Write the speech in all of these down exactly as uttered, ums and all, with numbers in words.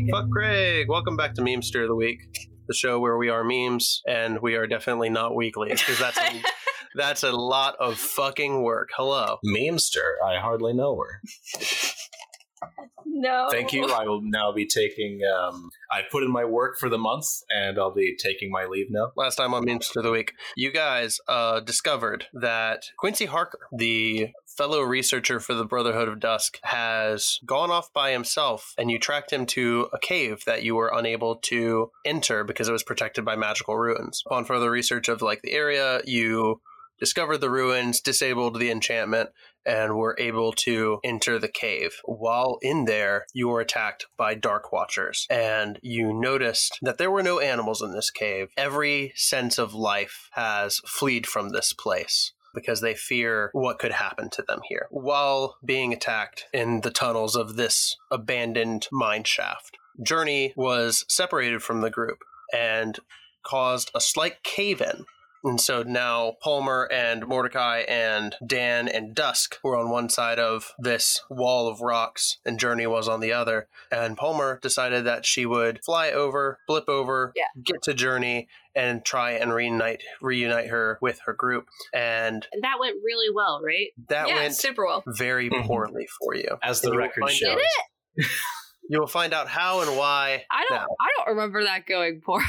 Fuck Craig. Welcome back to Memester of the Week, the show where we are memes, and we are definitely not weekly, because that's a, that's a lot of fucking work. Hello. Memester. I hardly know her. No. Thank you. I will now be taking, um, I put in my work for the month, and I'll be taking my leave now. Last time on Memester of the Week, you guys uh, discovered that Quincy Harker, the fellow researcher for the Brotherhood of Dusk, has gone off by himself, and you tracked him to a cave that you were unable to enter because it was protected by magical ruins. Upon further research of like the area, you discovered the ruins, disabled the enchantment, and were able to enter the cave. While in there, you were attacked by Dark Watchers, and you noticed that there were no animals in this cave. Every sense of life has fled from this place, because they fear what could happen to them here while being attacked in the tunnels of this abandoned mine shaft. Journey was separated from the group and caused a slight cave-in. And so now Palmer and Mordecai and Dan and Dusk were on one side of this wall of rocks, and Journey was on the other. And Palmer decided that she would fly over, blip over, yeah. get to Journey, and try and reunite reunite her with her group. And that went really well, right? That yeah, went super well. very poorly for you. As the record shows. Did it? You will find out how and why. I don't. now. I don't remember that going poorly.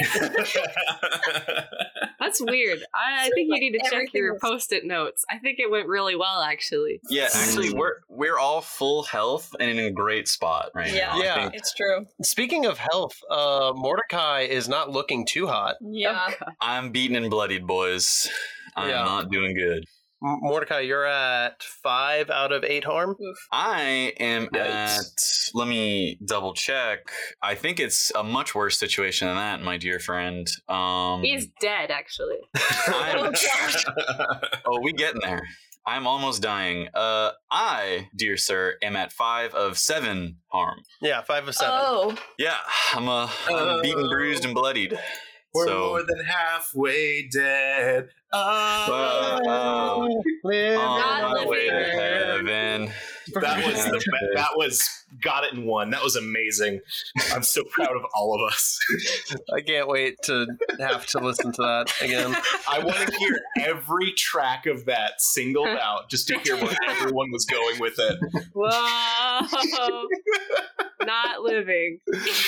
That's weird. I, I think you need to check your was... post-it notes. I think it went really well, actually. Yeah, actually, we're we're all full health and in a great spot right yeah. now. Yeah, it's true. Speaking of health, uh, Mordecai is not looking too hot. Yeah, I'm beaten and bloodied, boys. I'm yeah. not doing good. Mordecai, you're at five out of eight harm. Oof. I am Yikes. at, let me double check. I think it's a much worse situation than that, my dear friend. Um, He's dead, actually. I'm, oh, we getting there. I'm almost dying. Uh, I, dear sir, am at five of seven harm. Yeah, five of seven. Oh. Yeah, I'm, uh, I'm beaten, bruised, and bloodied. We're so, more than halfway dead. Oh, Oh, Live on Not my way to living. heaven. that was the be- that was got it in one. That was amazing. I'm so proud of all of us. I can't wait to have to listen to that again. I want to hear every track of that singled out just to hear where everyone was going with it. Whoa. Not living.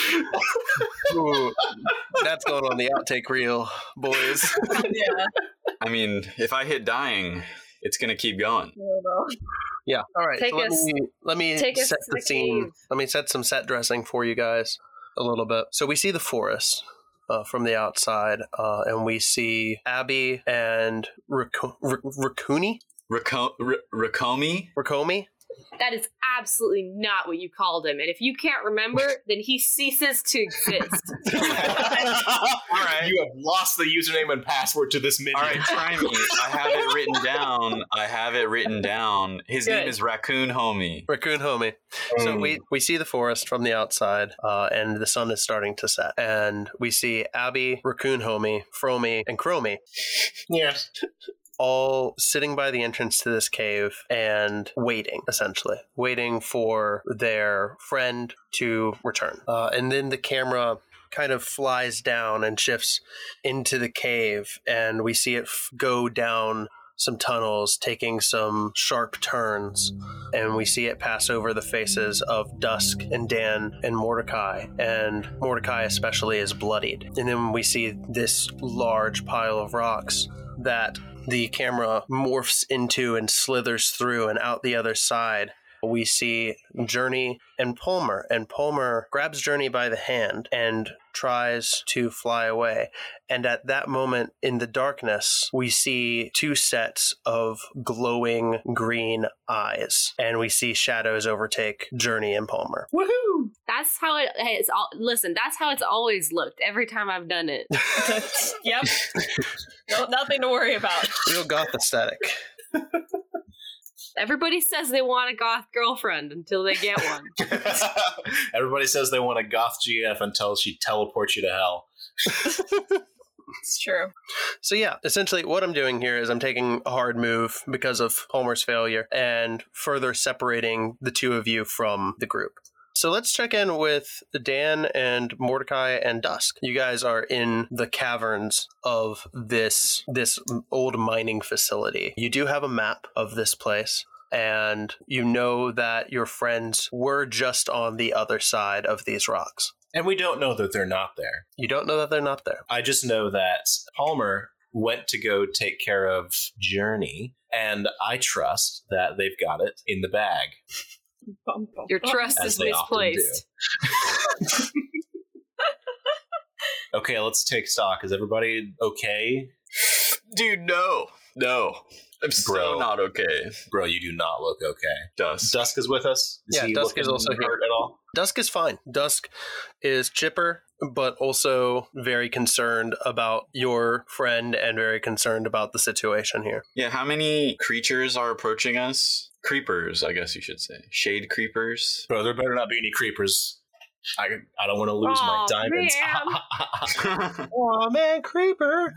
Ooh, that's going on the outtake reel, boys. Yeah. I mean, if I hit dying, it's going to keep going. Yeah. All right. Take so let us- me let me take us set to the the scene. cave. Let me set some set dressing for you guys a little bit. So we see the forest uh, from the outside, uh, and we see Abby and Raco- R- Rakuni, Raco- R- Rakomi? Rakomi. That is absolutely not what you called him. And if you can't remember, then he ceases to exist. All right, you have lost the username and password to this minion. All right, try me. I have it written down. I have it written down. His Good. name is Raccoon Homie. Raccoon Homie. So Mm. we, we see the forest from the outside, uh, and the sun is starting to set. And we see Abby, Raccoon Homie, Fromy, and Chromie Yes. all sitting by the entrance to this cave and waiting, essentially. Waiting for their friend to return. Uh, and then the camera kind of flies down and shifts into the cave, and we see it f- go down some tunnels, taking some sharp turns, and we see it pass over the faces of Dusk and Dan and Mordecai, and Mordecai especially is bloodied. And then we see this large pile of rocks that the camera morphs into and slithers through, and out the other side we see Journey and Palmer, and Palmer grabs Journey by the hand and tries to fly away. And at that moment in the darkness, we see two sets of glowing green eyes, and we see shadows overtake Journey and Palmer. Woohoo! That's how it is. All, listen, that's how it's always looked every time I've done it. Yep. No, nothing to worry about. Real goth aesthetic. Everybody says they want a goth girlfriend until they get one. Everybody says they want a goth G F until she teleports you to hell. It's true. So yeah, essentially what I'm doing here is I'm taking a hard move because of Palmer's failure and further separating the two of you from the group. So let's check in with Dan and Mordecai and Dusk. You guys are in the caverns of this this old mining facility. You do have a map of this place, and you know that your friends were just on the other side of these rocks. And we don't know that they're not there. You don't know that they're not there. I just know that Palmer went to go take care of Journey, and I trust that they've got it in the bag. Your trust As is they often misplaced. Okay, let's take stock. Is everybody okay? Dude, no. No. I'm so Bro. not okay. Bro, you do not look okay. Dusk. Dusk is with us? Is Yeah, he Dusk is looking also here. hurt at all? Dusk is fine. Dusk is chipper, but also very concerned about your friend and very concerned about the situation here. Yeah, how many creatures are approaching us? Creepers, I guess you should say. Shade creepers. Bro, there better not be any creepers. I, I don't want to lose Aw, my diamonds. man. Oh man, creeper.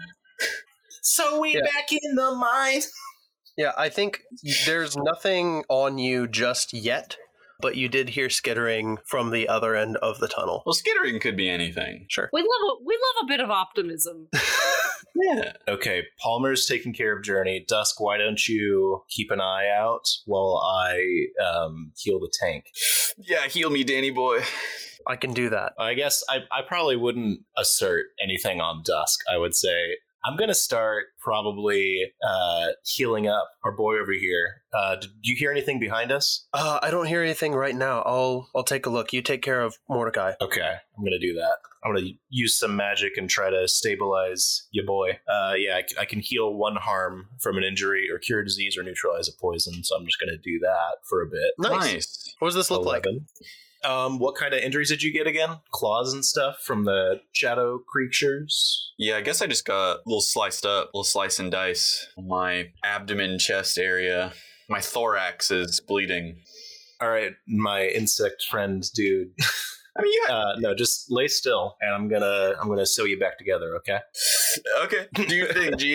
So we Yeah. back in the mine. Yeah, I think there's nothing on you just yet, but you did hear skittering from the other end of the tunnel. Well, skittering could be anything. Sure. We love a, we love a bit of optimism. Yeah. Okay, Palmer's taking care of Journey. Dusk, why don't you keep an eye out while I um, heal the tank? Yeah, heal me, Danny boy. I can do that. I guess I, I probably wouldn't assert anything on Dusk. I would say I'm going to start probably uh, healing up our boy over here. Uh, did you hear anything behind us? Uh, I don't hear anything right now. I'll I'll take a look. You take care of Mordecai. Okay, I'm going to do that. I'm going to use some magic and try to stabilize your boy. Uh, yeah, I, c- I can heal one harm from an injury or cure a disease or neutralize a poison, so I'm just going to do that for a bit. Nice. What does this look like? eleven. Um, what kind of injuries did you get again? Claws and stuff from the shadow creatures? Yeah, I guess I just got a little sliced up, a little slice and dice on my abdomen, chest area. My thorax is bleeding. All right, my insect friend, dude. I mean, yeah. Uh, no, just lay still, and I'm gonna I'm gonna sew you back together. Okay? Okay, do your thing, G.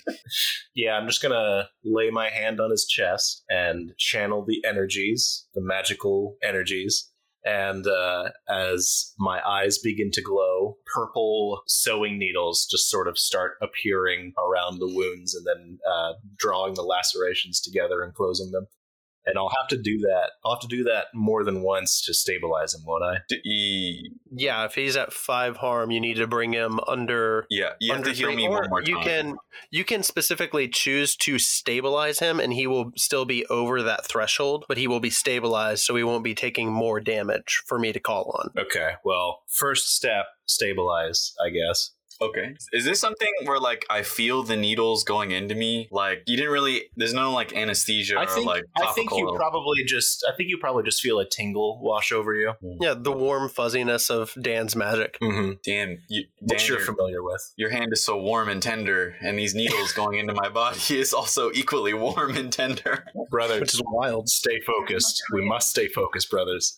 Yeah, I'm just gonna lay my hand on his chest and channel the energies, the magical energies. And uh, as my eyes begin to glow, purple sewing needles just sort of start appearing around the wounds and then uh, drawing the lacerations together and closing them. And I'll have to do that. I'll have to do that more than once to stabilize him, won't I? D- Yeah, if he's at five harm, you need to bring him under. yeah, you have under to heal three, me or one more time. You can you can specifically choose to stabilize him, and he will still be over that threshold, but he will be stabilized, so he won't be taking more damage for me to call on. Okay, well, first step, stabilize, I guess. Okay. Is this something where, like, I feel the needles going into me? Like, you didn't really... There's no, like, anesthesia I think or, like, I think you topical- probably just I think you probably just feel a tingle wash over you. Yeah, the warm fuzziness of Dan's magic. Mm-hmm. Damn, you, Which Dan, you're your, familiar with. your hand is so warm and tender, and these needles going into my body is also equally warm and tender. Brother, Which is wild. stay focused. We must stay focused, brothers.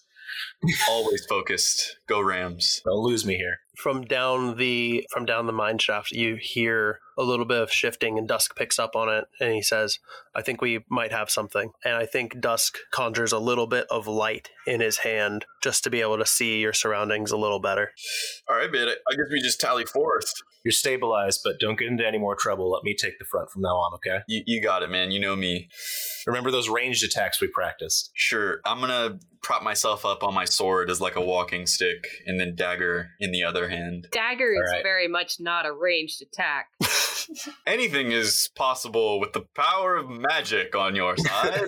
Always focused. Go Rams. Don't lose me here. From down the from down the mine shaft, you hear a little bit of shifting, and Dusk picks up on it, and he says, "I think we might have something." And I think Dusk conjures a little bit of light in his hand just to be able to see your surroundings a little better. All right, man. I guess we just tally fourth. You're stabilized, but don't get into any more trouble. Let me take the front from now on, okay? You, you got it, man. You know me. Remember those ranged attacks we practiced? Sure. I'm gonna prop myself up on my sword as like a walking stick, and then dagger in the other hand. Dagger is All right. very much not a ranged attack. Anything is possible with the power of magic on your side.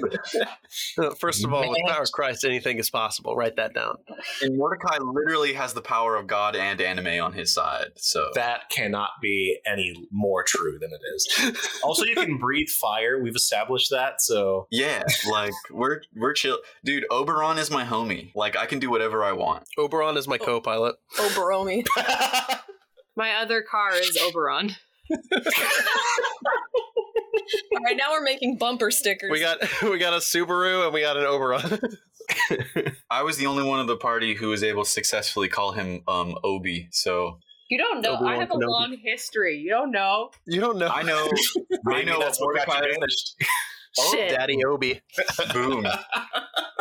First of all, with the power of Christ, anything is possible. Write that down. And Mordecai literally has the power of God and anime on his side. So That cannot be any more true than it is. Also, you can breathe fire. We've established that, so... yeah, like we're we're chill, dude. Oberon is my homie. Like I can do whatever I want. Oberon is my co-pilot. Oberomi. My other car is Oberon. All right, now we're making bumper stickers. We got we got a Subaru and we got an Oberon. I was the only one of the party who was able to successfully call him um Obi. So You don't know. Obi-Wan I have a Kenobi. long history. You don't know. You don't know. I know. I Maybe know that's what got you Mordecai. banished. Oh, Shit. Daddy Obi. Boom.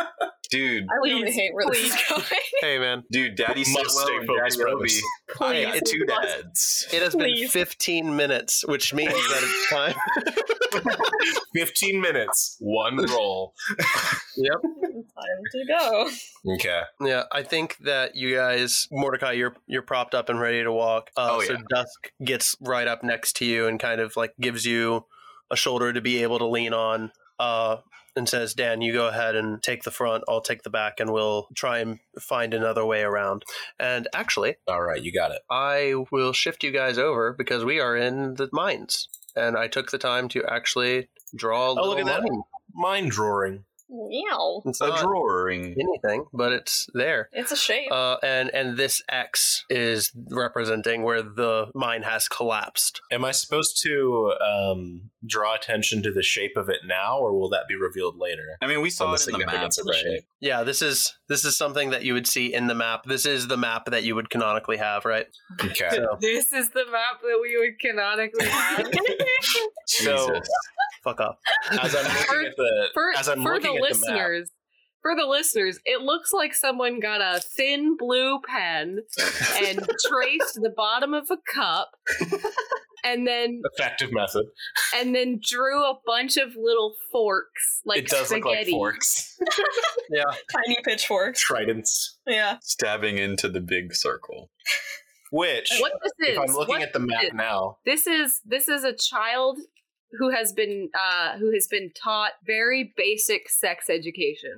Dude, I really Please, hate where please. this is going. Hey, man. dude, Daddy Must Sitwell stay and focused, Daddy Obi. brothers. I Please. have two dads. It has been Please. fifteen minutes, which means that it's time. fifteen minutes, one roll. Yep. Time to go. Okay. Yeah, I think that you guys, Mordecai, you're you're propped up and ready to walk. Uh, Oh, so yeah. Dusk gets right up next to you and kind of like gives you a shoulder to be able to lean on. Uh, and says, Dan, you go ahead and take the front, I'll take the back, and we'll try and find another way around. And actually, All right, you got it. I will shift you guys over because we are in the mines. And I took the time to actually draw a Oh, look little at that. line. Mind drawing. Meow. It's A not drawing. anything, but it's there. It's a shape. Uh, and, and this X is representing where the mine has collapsed. Am I supposed to um, draw attention to the shape of it now, or will that be revealed later? I mean, we On saw the it in the map, significance of the right? shape. Yeah, this is this is something that you would see in the map. This is the map that you would canonically have, right? Okay. So, This is the map that we would canonically have. So, Jesus. fuck off. as I'm looking For- at the For, as I'm for looking the at listeners, for the listeners, it looks like someone got a thin blue pen and traced the bottom of a cup, and then the map, effective method, and then drew a bunch of little forks, like it does spaghetti. look like forks, Yeah. Tiny pitchforks. tridents. Yeah. Stabbing into the big circle. Which, What this is? if I'm looking what at the map this is- now, This is this is a child who has been uh, who has been taught very basic sex education.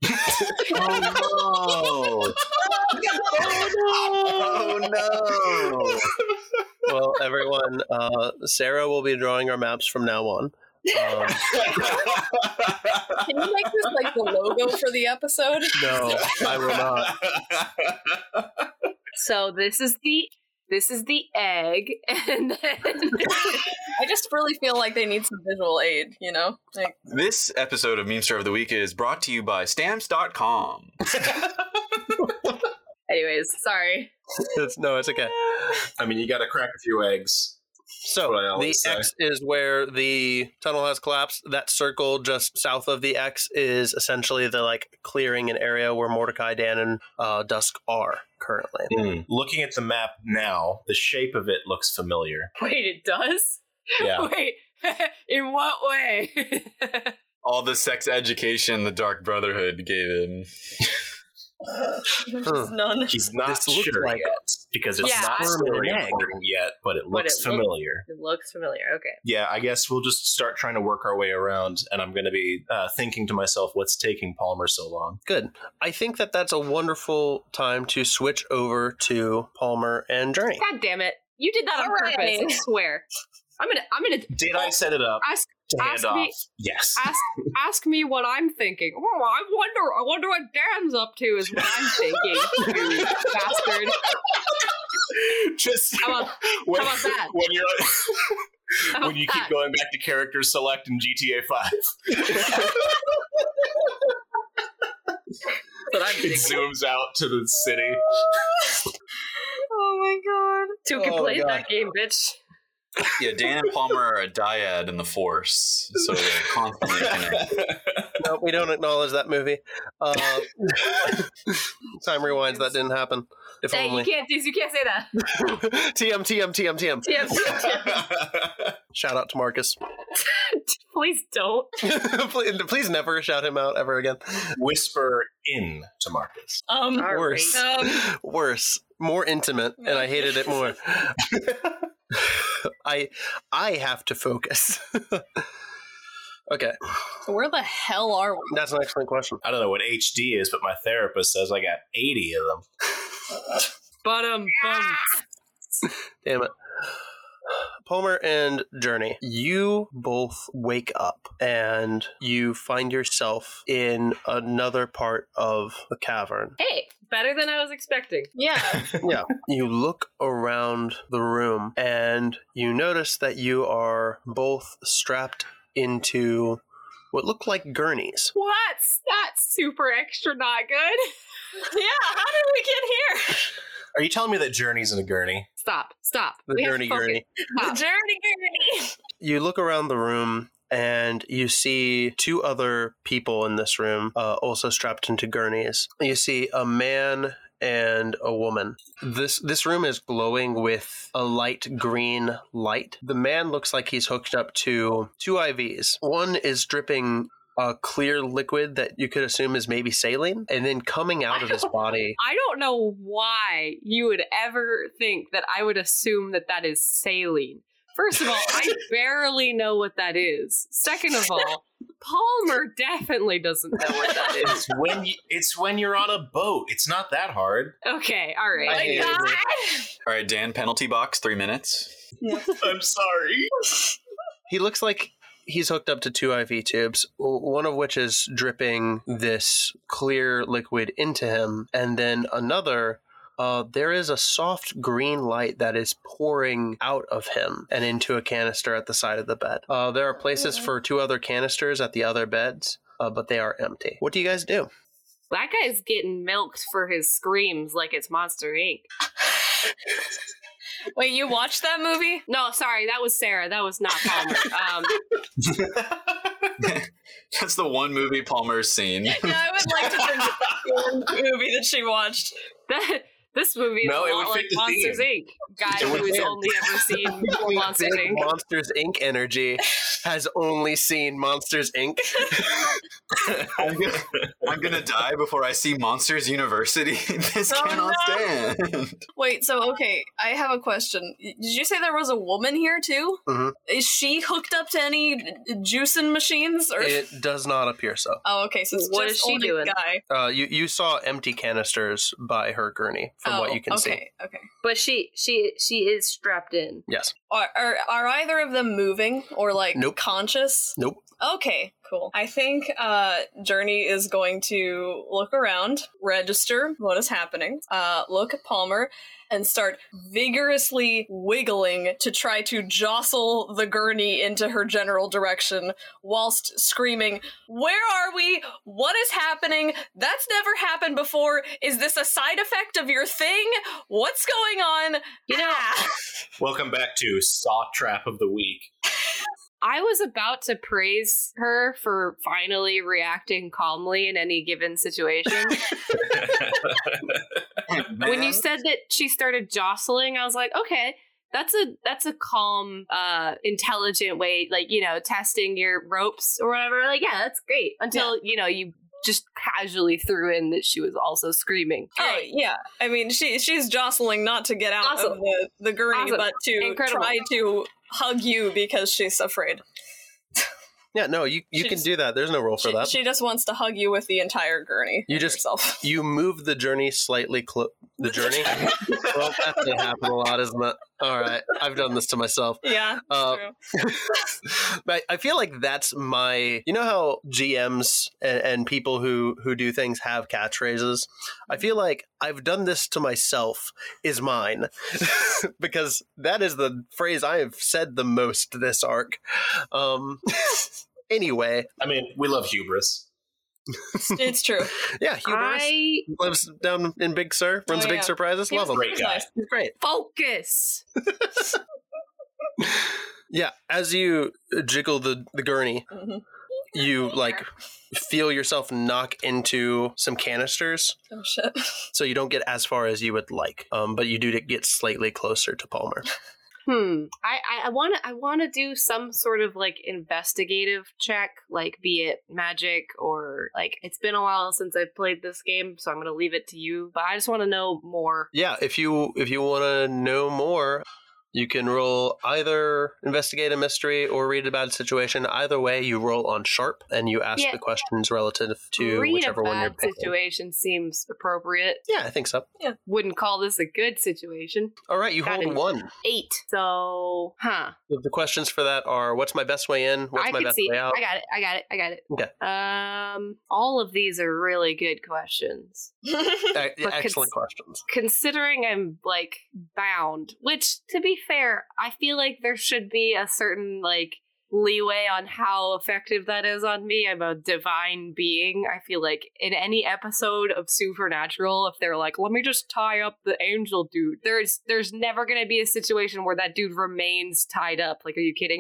Oh, Oh no! Well, everyone, uh, Sarah will be drawing our maps from now on. Um, Can you make this like the logo for the episode? no, I will not. So this is the this is the egg, and then I just really feel like they need some visual aid, you know? Like, this episode of Meme Star of the Week is brought to you by Stamps dot com. anyways, sorry. It's, no, it's okay. I mean, you got to crack a few eggs. So what I the always say. X is where the tunnel has collapsed. That circle just south of the X is essentially the like clearing an area where Mordecai, Dan, and uh, Dusk are currently. Mm. Looking at the map now, the shape of it looks familiar. Wait, it does? Yeah. Wait, in what way? All the sex education the Dark Brotherhood gave him. there's none. He's not This looks sure like yet because it's Yeah, not I- story an egg. important yet, but it But looks it looks- familiar. It looks familiar. Okay. Yeah, I guess we'll just start trying to work our way around, and I'm going to be uh, thinking to myself, what's taking Palmer so long? Good. I think that that's a wonderful time to switch over to Palmer and Journey. God damn it! You did that on All right. purpose. I swear. I'm gonna. I'm gonna Did I set it up ask. to hand ask off? me- Yes. Ask. Ask me what I'm thinking. Oh, I wonder. I wonder what Dan's up to. Is what I'm thinking. You bastard. Just How about, when, how about that? when you're How when you about keep that? going back to character select in G T A five. What I'm It thinking. zooms out to the city. Oh my god. Two can Oh, play God. that game, bitch. Yeah, Dan and Palmer are a dyad in the Force, so they're constantly connected. No, we don't acknowledge that movie. Uh, time rewinds. That didn't happen. If Hey, you only. can't. You can't say that. T M, T M, T M, T M. T M, T M, T M. Shout out to Marcus. Please don't. please, please never shout him out ever again. Whisper in to Marcus. Um, All Worse. right. um, Worse. More intimate, and I hated it more. I I have to focus. Okay, so where the hell are we? that's an excellent question. I don't know what H D is, but my therapist says I got eighty of them. But um, bum. Damn it. Palmer and Journey, you both wake up and you find yourself in another part of the cavern. Hey, better than I was expecting. Yeah. Yeah. You look around the room and you notice that you are both strapped into what look like gurneys. What? That's super extra not good. Yeah, how did we get here? Are you telling me that Journey's in a gurney? Stop. Stop. The We have gurney to focus. gurney. The Stop. journey, journey. You look around the room and you see two other people in this room, uh, also strapped into gurneys. You see a man and a woman. This this room is glowing with a light green light. The man looks like he's hooked up to two I Vs. One is dripping a clear liquid that you could assume is maybe saline, and then coming out of his body. I don't know why you would ever think that I would assume that that is saline. First of all, I barely know what that is. Second of all, Palmer definitely doesn't know what that is. It's when you, it's when you're on a boat. It's not that hard. Okay, all right. I hate it. All right, Dan, penalty box, three minutes. I'm sorry. He looks like he's hooked up to two I V tubes, one of which is dripping this clear liquid into him, and then another, uh, there is a soft green light that is pouring out of him and into a canister at the side of the bed. Uh, there are places for two other canisters at the other beds, uh, but they are empty. What do you guys do? That guy's getting milked for his screams like it's Monster Incorporated. Wait, you watched that movie? No, sorry, that was Sarah. That was not Palmer. Um, That's the one movie Palmer's seen. Yeah, I would like to think that that's the movie that she watched. that, this movie is No, a it lot would like fit the Monsters theme. Incorporated. Guy It would who has fit. only ever seen Monsters Big Incorporated. Monsters Incorporated energy has only seen Monsters Incorporated. I'm gonna, I'm gonna die before I see Monsters University. This Oh, cannot no. stand. Wait, so okay, I have a question. Did you say there was a woman here too? Mhm. Is she hooked up to any juicing machines? Or It does not appear so. oh, okay, so it's What just is she only doing? guy. Uh, you, you saw empty canisters by her gurney, from oh, what you can see. okay, okay. But she she she is strapped in. Yes. Are, are are either of them moving or like Nope. conscious? Nope. Okay, cool. I think uh, Journey is going to look around, register what is happening, uh, look at Palmer, and start vigorously wiggling to try to jostle the gurney into her general direction whilst screaming, "Where are we? What is happening? That's never happened before. Is this a side effect of your thing? What's going on?" You know, Ah. Welcome back to Saw Trap of the Week. I was about to praise her for finally reacting calmly in any given situation. When you said that she started jostling, I was like, okay, that's a that's a calm, uh, intelligent way, like, you know, testing your ropes or whatever. Like, yeah, that's great. Until, you know, you just casually threw in that she was also screaming. Oh yeah, I mean she she's jostling not to get out Awesome. of the, the gurney, Awesome. but to Incredible. try to hug you because she's afraid. Yeah, no, you, you She can just- do that. There's no rule for She, that. she just wants to hug you with the entire gurney. You of just- yourself. You move the journey slightly clo- the journey? Well, that's going to happen a lot, isn't it? All right. I've done this to myself. Yeah, Uh, true. But I feel like that's my, you know how G Ms and, and people who, who do things have catchphrases? I feel like I've done this to myself is mine because that is the phrase I have said the most this arc. Um, anyway, I mean, we love hubris. It's true. yeah, Hubris I lives down in Big Sur, runs Oh, Big yeah. Surprises. He Love was- him. he Great was guy. nice. He's great. focus. Yeah, as you jiggle the, the gurney, Mhm. you like feel yourself knock into some canisters, Oh shit. so you don't get as far as you would like. Um, but you do get slightly closer to Palmer. Hmm. I I want to I want to do some sort of like investigative check, like be it magic or like it's been a while since I've played this game, so I'm gonna leave it to you. But I just want to know more. Yeah, if you if you want to know more, you can roll either investigate a mystery or read a bad situation. Either way, you roll on sharp and you ask Yeah. the questions relative to Read whichever a one you're bad picking. situation seems appropriate. Yeah, I think so. Wouldn't call this a good situation. All right, you Got hold it. one. Eight. So, huh? The questions for that are: what's my best way in? What's I my can best see. way out? I got it. I got it. I got it. Okay. Um, all of these are really good questions. E- But excellent cons- questions. Considering I'm like bound, which to be fair, I feel like there should be a certain like leeway on how effective that is on me. I'm a divine being. I feel like in any episode of Supernatural, if they're like, let me just tie up the angel dude, there's there's never gonna be a situation where that dude remains tied up. Like, are you kidding me?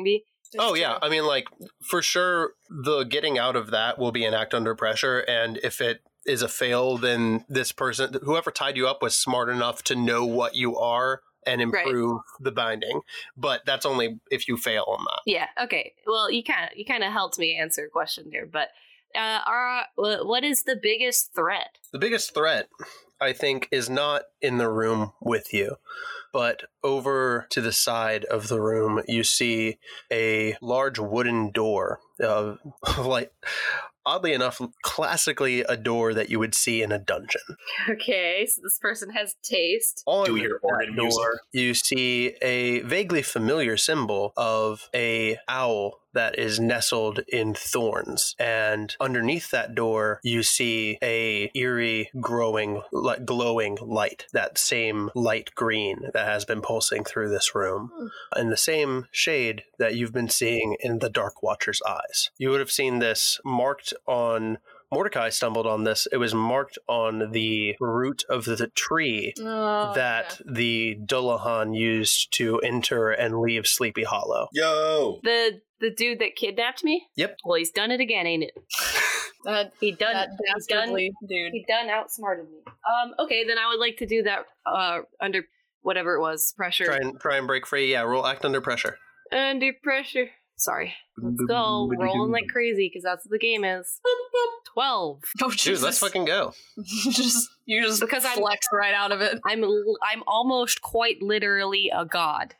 Oh, yeah. I mean, like, for sure, the getting out of that will be an act under pressure. And if it is a fail, then this person, whoever tied you up, was smart enough to know what you are and improve right. the binding. But that's only if you fail on that. Yeah. Okay. Well, you kind of you kind of helped me answer a question there. But uh, are, what is the biggest threat? The biggest threat, I think, is not in the room with you. But over to the side of the room, you see a large wooden door, uh, like, oddly enough, classically a door that you would see in a dungeon. Okay, so this person has taste. On Do your organ door, music. you see a vaguely familiar symbol of a owl that is nestled in thorns, and underneath that door you see a eerie growing like glowing light, that same light green that has been pulsing through this room, in the same shade that you've been seeing in the Dark Watcher's eyes. You would have seen this marked on Mordecai stumbled on this. It was marked on the root of the tree Oh, that yeah. the Dullahan used to enter and leave Sleepy Hollow. Yo! The the dude that kidnapped me? Yep. Well, he's done it again, ain't it? That, He done that he's done dastardly dude. he done outsmarted me. Um, okay, then I would like to do that uh under whatever it was, pressure. Try and try and break free. Yeah, roll act under pressure. Under pressure. Sorry. Let's go. Rolling like crazy because that's what the game is. twelve. Oh, Dude, Jesus. let's fucking go. just you just Because I'm- flex right out of it. I'm l- I'm almost quite literally a god.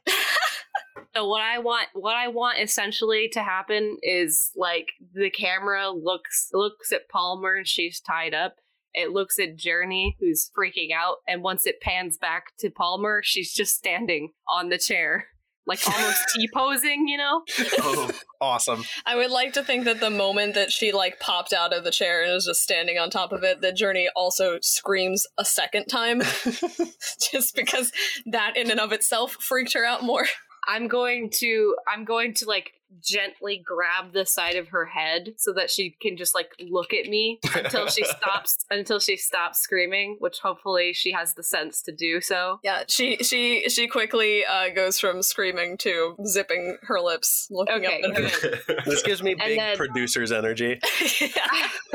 So what I want what I want essentially to happen is like the camera looks looks at Palmer and she's tied up. It looks at Journey who's freaking out, and once it pans back to Palmer, she's just standing on the chair. Like almost T-posing, you know? Oh, awesome. I would like to think that the moment that she like popped out of the chair and is just standing on top of it, that Journey also screams a second time, just because that in and of itself freaked her out more. I'm going to I'm going to like gently grab the side of her head so that she can just like look at me until she stops until she stops screaming, which hopefully she has the sense to do so. Yeah, she she she quickly uh, goes from screaming to zipping her lips, looking Okay, up at her. This gives me big then- producer's energy. Yeah.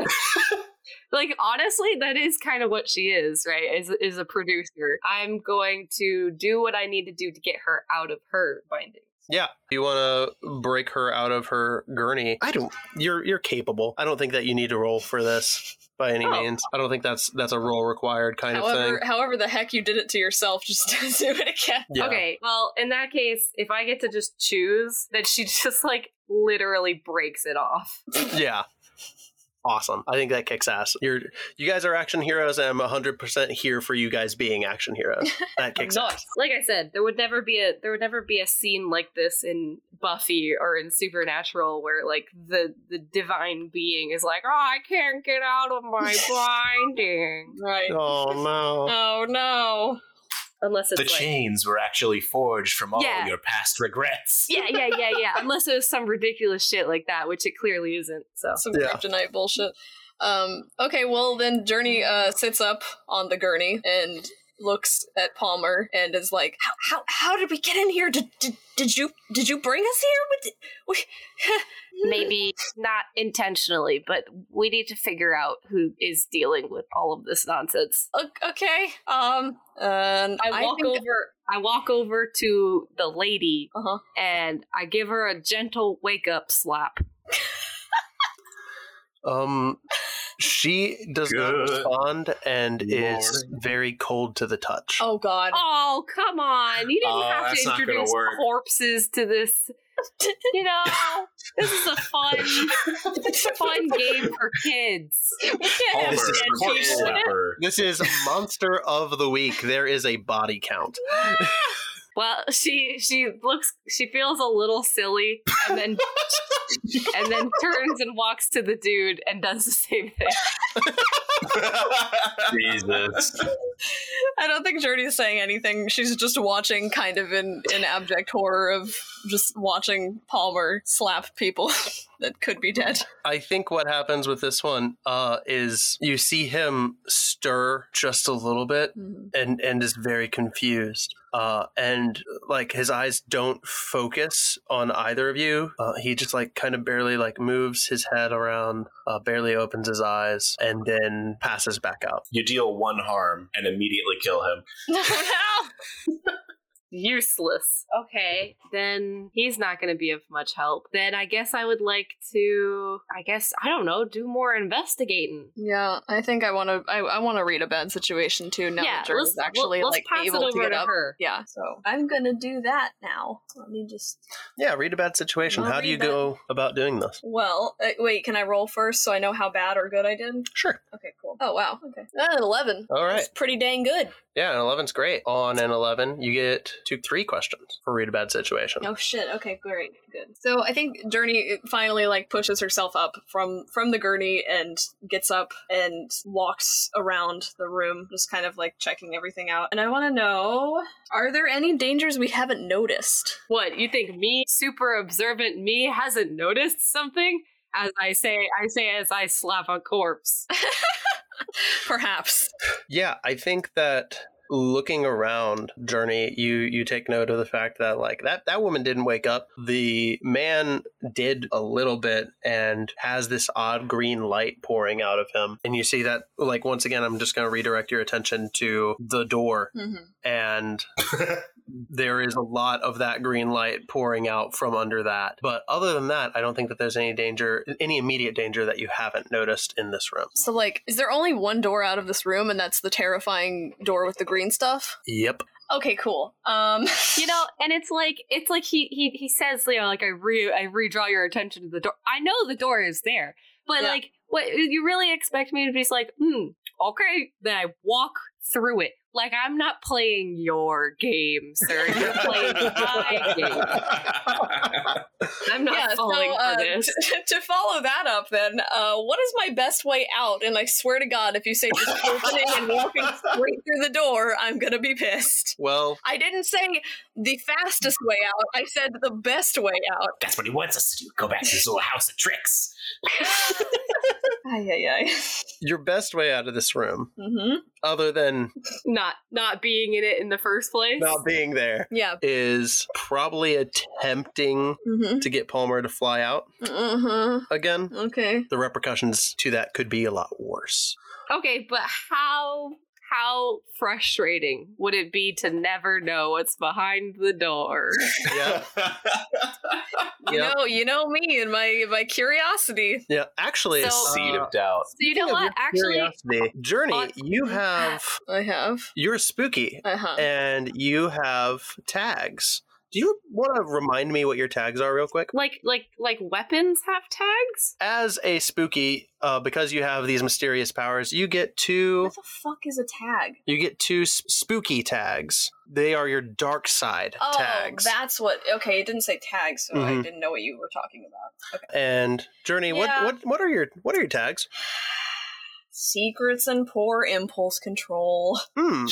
Like honestly, that is kind of what she is, right? Is is a producer. I'm going to do what I need to do to get her out of her binding. Yeah, you want to break her out of her gurney. I don't. You're you're capable. I don't think that you need to roll for this by any Oh. means. I don't think that's that's a roll required kind of However, thing. however the heck you did it to yourself, just do it again. Yeah. Okay, well, in that case, if I get to just choose, then she just like literally breaks it off. Yeah. Awesome. I think that kicks ass. You're you guys are action heroes, and I'm one hundred percent here for you guys being action heroes. That kicks ass. Like I said, there would never be a there would never be a scene like this in Buffy or in Supernatural where like the the divine being is like, oh, I can't get out of my binding. Right. Oh no. Oh no. Unless it's The like, chains were actually forged from all Yeah. your past regrets. yeah, yeah, yeah, yeah. Unless it was some ridiculous shit like that, which it clearly isn't. So Some Yeah. kryptonite bullshit. Um, okay, well then Journey uh, sits up on the gurney and looks at Palmer and is like, "How how, how did we get in here? Did, did did you did you bring us here? We, we, maybe not intentionally, but we need to figure out who is dealing with all of this nonsense. O- okay. Um, and I walk think- over. I walk over to the lady Uh-huh. and I give her a gentle wake up slap. Um, she does not Good respond and is Lord. very cold to the touch. Oh God. Oh, come on. You didn't Oh, have that's to not gonna introduce work. corpses to this. You know, this is a fun, fun game for kids. We can't Palmer, have This is dead corpse people in it. slapper. This is Monster of the Week. There is a body count. Well, she she looks she feels a little silly and then and then turns and walks to the dude and does the same thing. Jesus. I don't think Journey's saying anything. She's just watching, kind of in, in abject horror of just watching Palmer slap people. that could be dead. I think what happens with this one uh, is you see him stir just a little bit Mm-hmm. and, and is very confused. Uh, and like his eyes don't focus on either of you. Uh, he just like kind of barely like moves his head around, uh, barely opens his eyes, and then passes back out. You deal one harm and immediately kill him. No, no. Useless. Okay, then he's not going to be of much help. Then I guess I would like to, I guess, I don't know, do more investigating. Yeah, I think I want to. I, I want to read a bad situation too. Now Yeah, that Journey's let's- actually let's like pass it able to over get to up. her. Yeah, so I'm gonna do that now. Let me just. Yeah, read a bad situation. I'll How do you read that. go about doing this? Well, uh, wait. Can I roll first so I know how bad or good I did? Sure. Okay, cool. Oh wow. Okay. Uh, an eleven. All right. That's pretty dang good. Yeah, an eleven's great. On an eleven, you get two, three questions for read a bad situation. Oh shit. Okay, great, good. So I think Journey finally like pushes herself up from from the gurney and gets up and walks around the room, just kind of like checking everything out. And I want to know: are there any dangers we haven't noticed? What, you think me, super observant me, hasn't noticed something? As I say, I say as I slap a corpse. Perhaps. Yeah, I think that looking around, Journey, you you take note of the fact that like that that woman didn't wake up. The man did a little bit and has this odd green light pouring out of him. And you see that, like, once again, I'm just going to redirect your attention to the door, Mm-hmm. and there is a lot of that green light pouring out from under that. But other than that, I don't think that there's any danger, any immediate danger that you haven't noticed in this room. So, like, is there only one door out of this room, and that's the terrifying door with the green stuff? Yep. Okay, cool. Um, You know, and it's like it's like he he he says, you know, like I re I redraw your attention to the door. I know the door is there, but Yeah. like, what you really expect me to be just like, hmm, okay, then I walk through it. Like I'm not playing your game, sir. You're playing my game. I'm not yeah, falling so, uh, for this. t- to follow that up, then, uh, what is my best way out? And I swear to God, if you say just opening and walking straight through the door, I'm gonna be pissed. Well, I didn't say the fastest way out. I said the best way out. That's what he wants us to do. Go back to his little house of tricks. Ay, ay, ay. your best way out of this room, Mm-hmm. other than Not not being in it in the first place. not being there, Yeah. is probably attempting Mm-hmm. to get Palmer to fly out Mm-hmm. again. Okay. The repercussions to that could be a lot worse. Okay, but how how frustrating would it be to never know what's behind the door? Yeah. You Yep. know, you know me and my my curiosity. Yeah, actually, So- Seed uh, of doubt. So you know speaking of what? your Actually, curiosity, Journey, on- you have I have. you're spooky, Uh huh. and you have tags. Do you want to remind me what your tags are, real quick? like like like weapons have tags? As a spooky, uh, because you have these mysterious powers, you get two. What the fuck is a tag? You get two s- spooky tags. They are your dark side Oh, tags. that's what. Okay, it didn't say tags, so I Mhm. didn't know what you were talking about. Okay. And Journey, Yeah. what what what are your what are your tags? Secrets and poor impulse control. Hmm.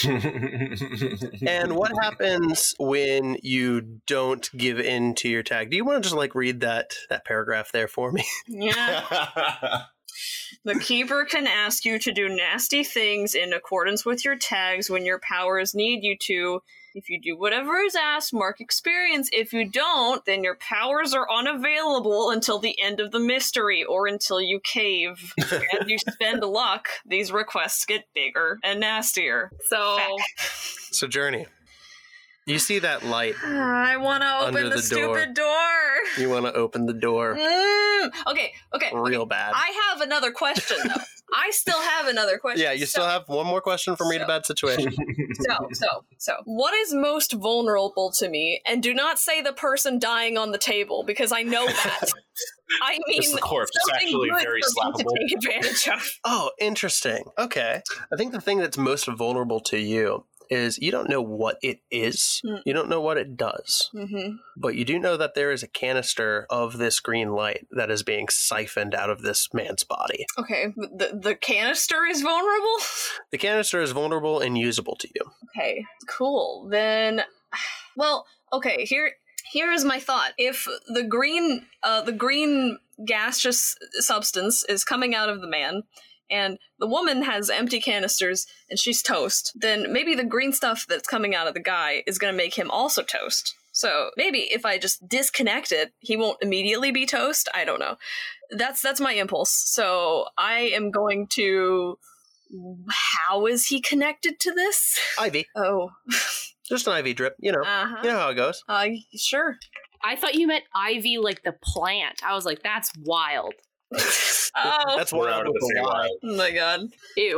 And what happens when you don't give in to your tag? Do you want to just like read that that paragraph there for me? Yeah. The keeper can ask you to do nasty things in accordance with your tags when your powers need you to. If you do whatever is asked, mark experience. If you don't, then your powers are unavailable until the end of the mystery or until you cave. As you spend luck, these requests get bigger and nastier. So So Journey, you see that light. I want to Under open the, the door. stupid door. You want to open the door Mm. Okay, okay. real bad. I have another question, though. I still have another question. Yeah, you still So- have one more question from Read a so- Bad Situation. So, so, so, what is most vulnerable to me? And do not say the person dying on the table, because I know that. I mean, It's the corpse. It's something actually good very for me to slappable. take advantage of. Oh, interesting. Okay. I think the thing that's most vulnerable to you is you don't know what it is. Hmm. You don't know what it does. Mm-hmm. But you do know that there is a canister of this green light that is being siphoned out of this man's body. Okay, the the canister is vulnerable. The canister is vulnerable and usable to you. Okay, cool. Then, well, okay. Here, here is my thought. If the green, uh, the green gaseous substance is coming out of the man, and the woman has empty canisters and she's toast, then maybe the green stuff that's coming out of the guy is going to make him also toast. So maybe if I just disconnect it, he won't immediately be toast. I don't know. That's that's my impulse. So I am going to... How is he connected to this? Ivy. Oh. Just an I V drip, you know. Uh-huh. You know how it goes. Uh, sure. I thought you meant ivy like the plant. I was like, that's wild. Oh. That's We're wild out of with the a same Y. line. Oh my god. Ew.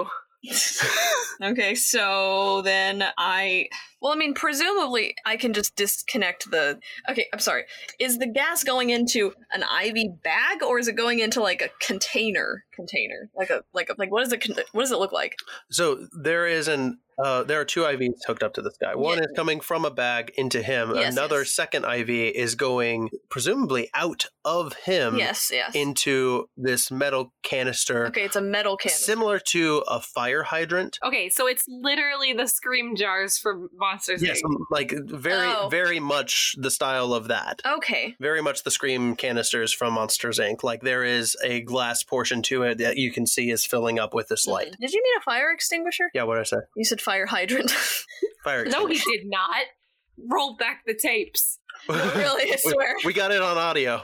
Okay, so then I... Well, I mean, presumably I can just disconnect the... Okay, I'm sorry. Is the gas going into an I V bag, or is it going into, like, a container? Container. Like a... Like, a, like what, is it, what does it look like? So there is an... Uh, there are two I Vs hooked up to this guy. One Yeah. is coming from a bag into him. Yes, Another yes. second I V is going, presumably, out of him Yes, yes. into this metal canister. Okay, it's a metal can. Similar to a fire hydrant. Okay, so it's literally the scream jars from Monsters Yes, Incorporated. like very, Oh. very much the style of that. Okay. Very much the Scream canisters from Monsters Incorporated. Like there is a glass portion to it that you can see is filling up with this light. Did you mean a fire extinguisher? Yeah, what did I say? You said fire hydrant. Fire No, he extinguisher. did not. Roll back the tapes. Really, I swear. We got it on audio.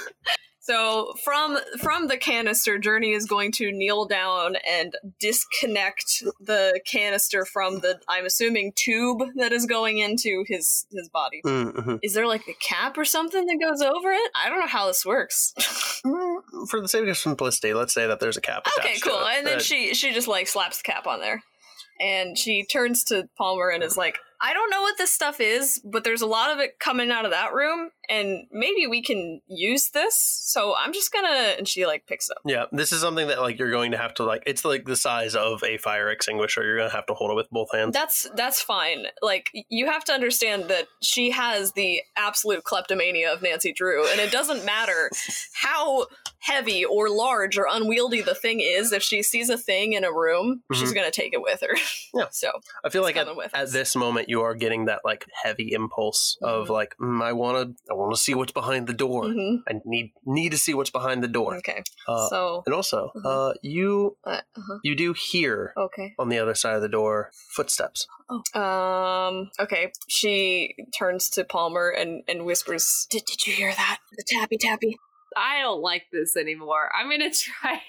So from from the canister, Journey is going to kneel down and disconnect the canister from the, I'm assuming, tube that is going into his his body. Mm-hmm. Is there like a cap or something that goes over it? I don't know how this works. For the sake of simplicity, let's say that there's a cap attached Okay, to cool. it. And then Uh, she she just like slaps the cap on there. And she turns to Palmer and is like, I don't know what this stuff is, but there's a lot of it coming out of that room, and maybe we can use this. So I'm just gonna... And she, like, picks it up. Yeah, this is something that, like, you're going to have to, like, it's like the size of a fire extinguisher. You're going to have to hold it with both hands. That's that's fine. Like, you have to understand that she has the absolute kleptomania of Nancy Drew, and it doesn't matter how heavy or large or unwieldy the thing is. If she sees a thing in a room, she's Mhm. gonna take it with her. Yeah. So I feel like it's at, coming with at us. this moment, you are getting that, like, heavy impulse of, Mhm. like, mm, I want to I want to see what's behind the door. Mhm. I need need to see what's behind the door. Okay. Uh, so and also, Mhm. uh, you uh, uh-huh. you do hear Okay. on the other side of the door footsteps. Oh. Um. Okay. She turns to Palmer and and whispers, "Did Did you hear that? The tappy tappy." I don't like this anymore. I'm gonna try.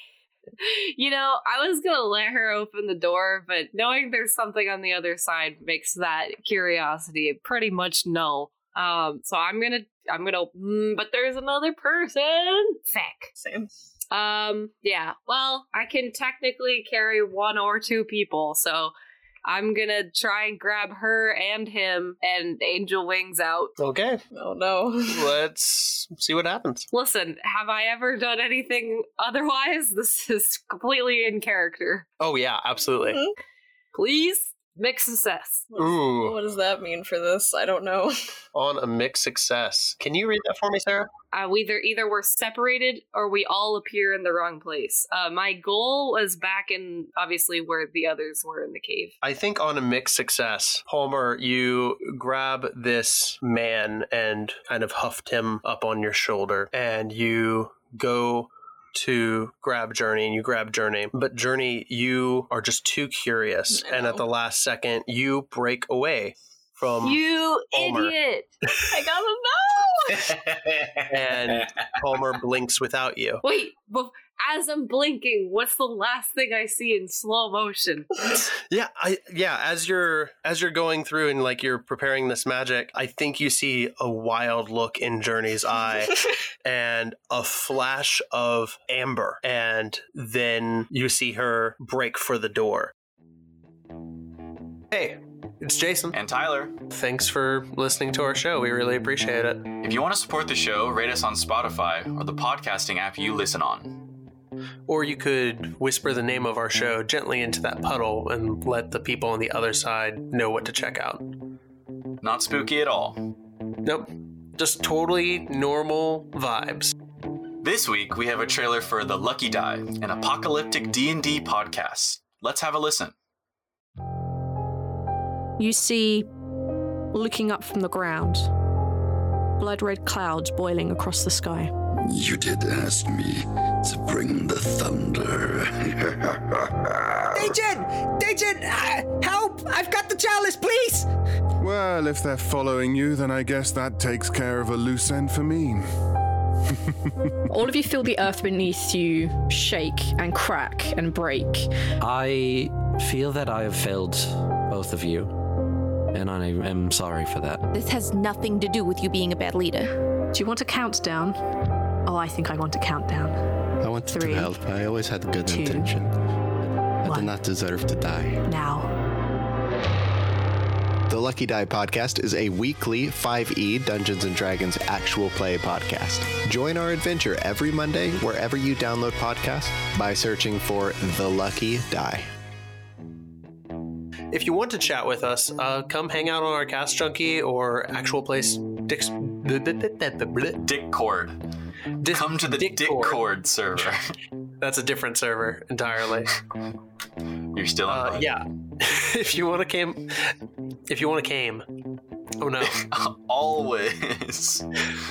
You know, I was gonna let her open the door, but knowing there's something on the other side makes that curiosity pretty much no. Um, so I'm gonna, I'm gonna, mm, but there's another person. Feck. Same. Um, yeah. Well, I can technically carry one or two people, so I'm gonna try and grab her and him and Angel Wings out. Okay, Oh no. let's see what happens. Listen, have I ever done anything otherwise? This is completely in character. Oh yeah, absolutely. Mhm. Please, mixed success. Ooh. What does that mean for this? I don't know. On a mixed success. Can you read that for me, Sarah? Uh, we either either we're separated or we all appear in the wrong place. Uh, my goal was back in obviously where the others were in the cave. I think on a mixed success, Palmer, you grab this man and kind of huffed him up on your shoulder, and you go to grab Journey, and you grab Journey. But Journey, you are just too curious, I and at know. the last second, you break away from You Palmer. idiot! I gotta know. and Palmer blinks without you. Wait, but as I'm blinking, what's the last thing I see in slow motion? Yeah, I yeah, as you're as you're going through and like you're preparing this magic, I think you see a wild look in Journey's eye and a flash of amber, and then you see her break for the door. Hey, it's Jason. And Tyler, Thanks for listening to our show. We really appreciate it. if you want to support the show, rate us on Spotify or the podcasting app you listen on. Or you could whisper the name of our show gently into that puddle and let the people on the other side know what to check out. Not spooky at all. Nope, just totally normal vibes. This week, we have a trailer for The Lucky Die, an apocalyptic D and D podcast. Let's have a listen. You see, looking up from the ground, blood-red clouds boiling across the sky. You did ask me to bring the thunder. Dajin! Dajin! Uh, help! I've got the chalice, please! Well, if they're following you, then I guess that takes care of a loose end for me. All of you feel the earth beneath you shake and crack and break. I feel that I have failed both of you, and I am sorry for that. This has nothing to do with you being a bad leader. Do you want a countdown? Oh, I think I want a countdown. I wanted Three, to help. I always had good two, intention. I one. did not deserve to die. Now. The Lucky Die Podcast is a weekly five E Dungeons and Dragons actual play podcast. Join our adventure every Monday wherever you download podcasts by searching for The Lucky Die. If you want to chat with us, uh, come hang out on our Cast Junkie or actual place Dick's Dickcord. Dis- Come to the Dickcord. Dickcord server. That's a different server entirely. You're still Uh, invited. yeah. If you want to came, if you want to came, oh no. Always.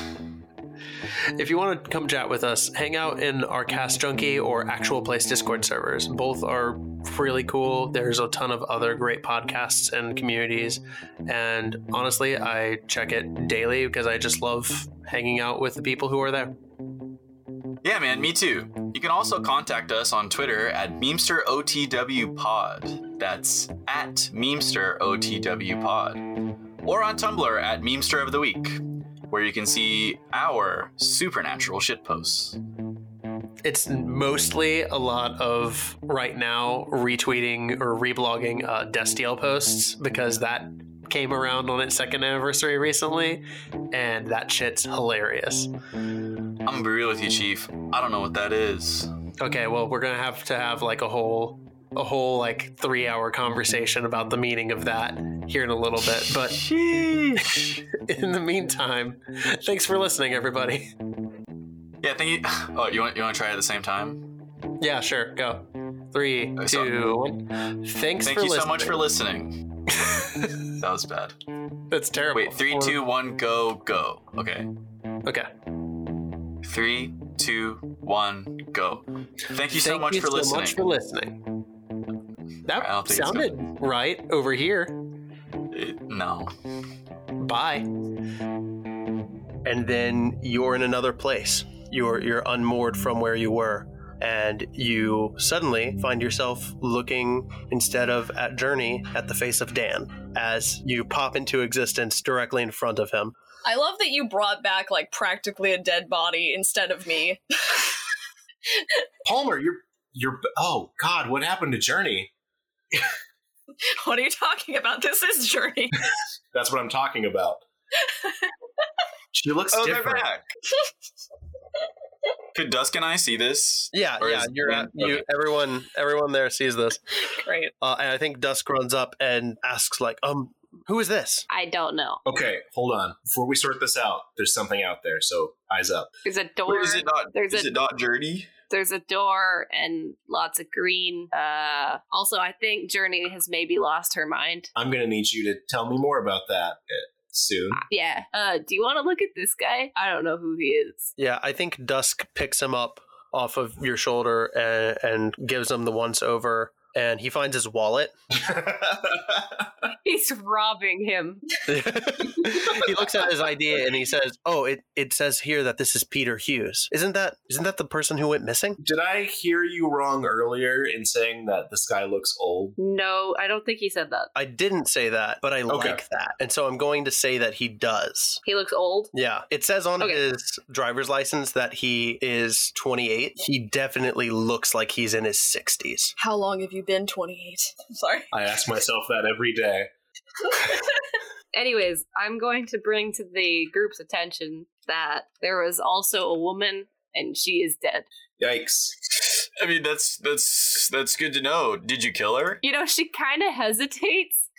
If you want to come chat with us, hang out in our Cast Junkie or Actual Place Discord servers. Both are really cool. There's a ton of other great podcasts and communities. And honestly, I check it daily because I just love hanging out with the people who are there. Yeah, man, me too. You can also contact us on Twitter at MemsterOTWPod. That's at MemsterOTWPod. Or on Tumblr at Memester of the Week, where you can see our supernatural shitposts. It's mostly a lot of, right now, retweeting or reblogging uh, Destiel posts because that came around on its second anniversary recently, and that shit's hilarious. I'm gonna be real with you, Chief. I don't know what that is. Okay, well, we're gonna have to have like a whole, a whole like three-hour conversation about the meaning of that here in a little bit. But in the meantime, thanks for listening, everybody. Yeah, thank you. Oh, you want you want to try it at the same time? Yeah, sure. Go. Three, Uh, two, one. Thanks Thank for you listening. so much for listening. That was bad. That's terrible. Wait, three, two, one, go, go. Okay. Okay. Three, two, one, go. Thank you so Thank much you for so listening. much for listening. That I don't think it's sounded right over here. It- no. Bye. And then you're in another place. You're you're unmoored from where you were, and you suddenly find yourself looking, instead of at Journey, at the face of Dan as you pop into existence directly in front of him. I love that you brought back like practically a dead body instead of me. Palmer, you're you're. Oh God, what happened to Journey? What are you talking about? This is Journey. That's what I'm talking about. She looks Oh, different. they're back. Could Dusk and I see this? Yeah, Or yeah. is- You're at, you. okay. Everyone, everyone there sees this. Great. Uh, and I think Dusk runs up and asks, like, um, who is this? I don't know. Okay, hold on. Before we sort this out, there's something out there. So eyes up. There's a door. Wait, is it not? There's is a it not Journey? there's a door and lots of green. Uh, also, I think Journey has maybe lost her mind. I'm gonna need you to tell me more about that uh, soon. Yeah. Uh, do you want to look at this guy? I don't know who he is. Yeah, I think Dusk picks him up off of your shoulder and, and gives him the once over, and he finds his wallet. He's robbing him. He looks at his I D and he says, "Oh, it, it says here that this is Peter Hughes. Isn't that isn't that the person who went missing?" Did I hear you wrong earlier in saying that this guy looks old? No, I don't think he said that. I didn't say that, but I Okay. like that, and so I'm going to say that he does. He looks old. Yeah, it says on Okay. his driver's license that he is twenty-eight. He definitely looks like he's in his sixties. How long have you been twenty-eight? I'm sorry. I ask myself that every day. Anyways, I'm going to bring to the group's attention that there was also a woman and she is dead. Yikes. I mean, that's that's that's good to know. Did you kill her? You know, she kind of hesitates.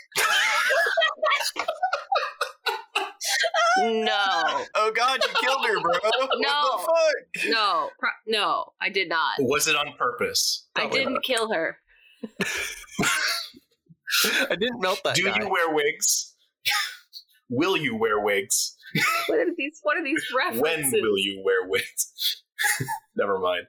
No. Oh God, you killed her, bro. No. What the fuck? No. Pro- no, I did not. Was it on purpose? I Probably didn't not. kill her. I didn't melt that Do guy. you wear wigs? will you wear wigs? What are these? What are these references? When will you wear wigs? Never mind.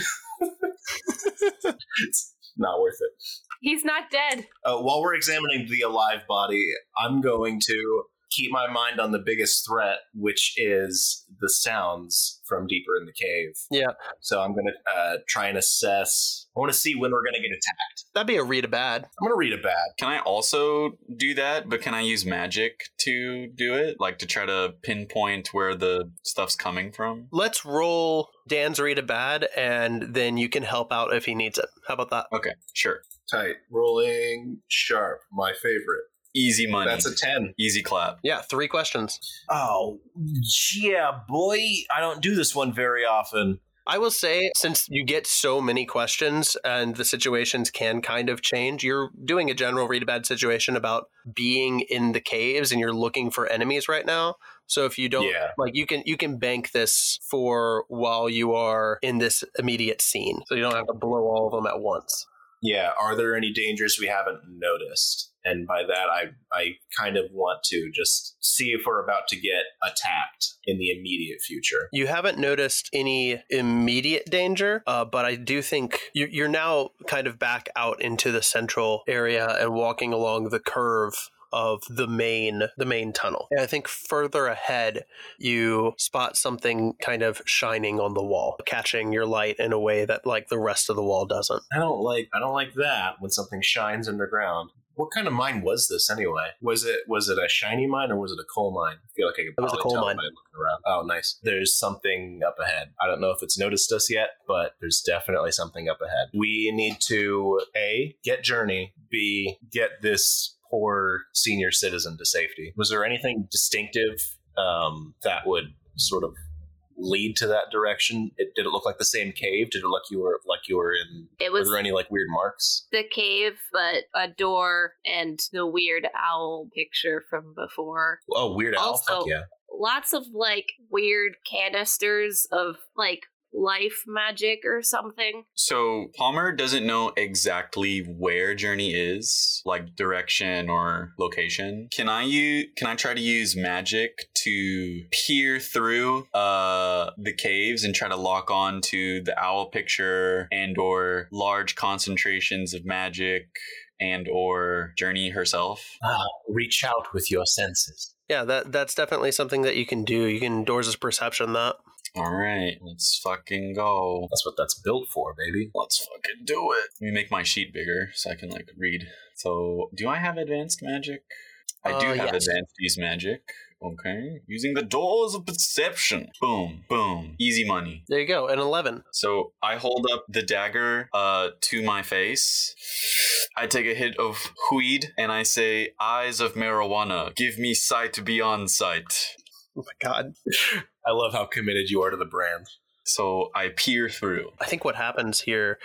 It's not worth it. He's not dead. Uh, while we're examining the alive body, I'm going to keep my mind on the biggest threat, which is the sounds from deeper in the cave. Yeah. So I'm going to uh, try and assess. I want to see when we're going to get attacked. That'd be a read a bad. I'm going to read a bad. Can I also do that, but can I use magic to do it? Like to try to pinpoint where the stuff's coming from? Let's roll Dan's read a bad, and then you can help out if he needs it. How about that? Okay, sure. Tight. Rolling sharp. My favorite. Easy money. That's a ten. Easy clap. Yeah, three questions. Oh, yeah, boy. I don't do this one very often. I will say, since you get so many questions and the situations can kind of change, you're doing a general read a bad situation about being in the caves and you're looking for enemies right now. So if you don't, Yeah. like, you can you can bank this for while you are in this immediate scene. So you don't have to blow all of them at once. Yeah, are there any dangers we haven't noticed? And by that, I I kind of want to just see if we're about to get attacked in the immediate future. You haven't noticed any immediate danger, uh, but I do think you, you're now kind of back out into the central area and walking along the curve of the main the main tunnel. And I think further ahead, you spot something kind of shining on the wall, catching your light in a way that like the rest of the wall doesn't. I don't like I don't like that when something shines underground. What kind of mine was this anyway? Was it was it a shiny mine or was it a coal mine? I feel like I could It was a probably coal tell mine. by looking around. Oh, nice. There's something up ahead. I don't know if it's noticed us yet, but there's definitely something up ahead. We need to A, get Journey, B, get this poor senior citizen to safety. Was there anything distinctive um, that would sort of lead to that direction? It, did it look like the same cave? Did it look you were like you were in? It was were there any like weird marks? the cave, but a door and the weird owl picture from before. Oh, weird owl! Also, Fuck yeah! lots of like weird canisters of like life magic or something. So Palmer doesn't know exactly where Journey is, like direction or location. Can I use, can I try to use magic to peer through uh the caves and try to lock on to the owl picture and or large concentrations of magic and or Journey herself? Ah, reach out with your senses. Yeah, that that's definitely something that you can do. You can doors of perception that. All right, let's fucking go. That's what that's built for, baby. Let's fucking do it. Let me make my sheet bigger so I can like read. So, do I have advanced magic? I do Uh, have yes. advanced use magic. Okay. Using the doors of perception. Boom, boom. Easy money. There you go, an eleven. So I hold up the dagger uh, to my face. I take a hit of weed and I say, eyes of marijuana, give me sight beyond sight. Oh my god. I love how committed you are to the brand. So I peer through. I think what happens here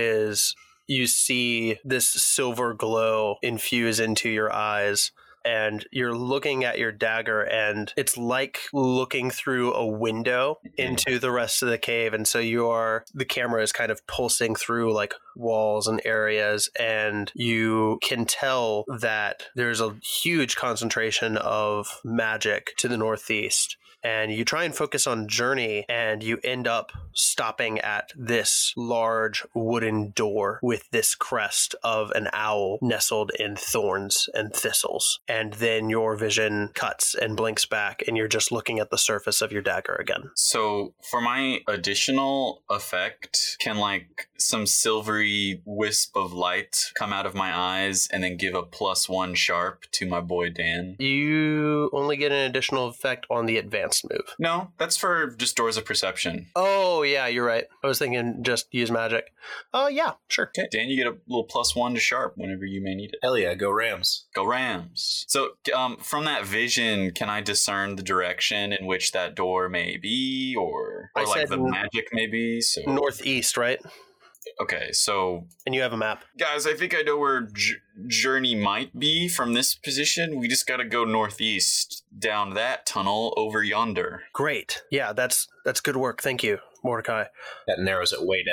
is you see this silver glow infuse into your eyes, and you're looking at your dagger, and it's like looking through a window into the rest of the cave. And so you are, the camera is kind of pulsing through like walls and areas, and you can tell that there's a huge concentration of magic to the northeast. And you try and focus on Journey, and you end up stopping at this large wooden door with this crest of an owl nestled in thorns and thistles. And then your vision cuts and blinks back, and you're just looking at the surface of your dagger again. So for my additional effect, can like some silvery wisp of light come out of my eyes and then give a plus one sharp to my boy Dan? You only get an additional effect on the advanced move. No, that's for just doors of perception. Oh, yeah, you're right. I was thinking just use magic. Oh, uh, yeah, sure. Okay, Dan, you get a little plus one to sharp whenever you may need it. Hell yeah, go Rams. Go Rams. So um, from that vision, can I discern the direction in which that door may be, or, or I like said the n- magic may be? So northeast, right? Okay, so... And you have a map. Guys, I think I know where J- Journey might be from this position. We just gotta go northeast, down that tunnel, over yonder. Great. Yeah, that's that's good work. Thank you, Mordecai. That narrows it way down.